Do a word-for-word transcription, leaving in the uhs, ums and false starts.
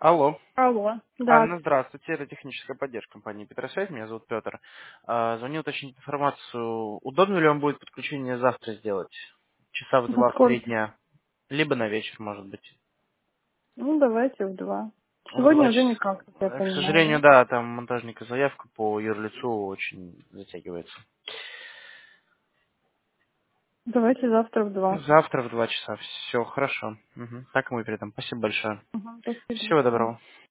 Алло. Алло, да, Анна, здравствуйте. Это техническая поддержка компании Петросвязь. Меня зовут Петр. А, Звоню уточнить информацию. Удобно ли вам будет подключение завтра сделать? Часа в два, в три насколько? дня. Либо на вечер, может быть. Ну, давайте в два. В два Сегодня уже часа. никак, как я Э, К понимаю, сожалению, да? да, там монтажника заявка по юрлицу очень затягивается. Давайте завтра в два. Завтра в два часа. Все хорошо. Мгм. Так мы передам. Спасибо большое. Угу, спасибо. Всего доброго.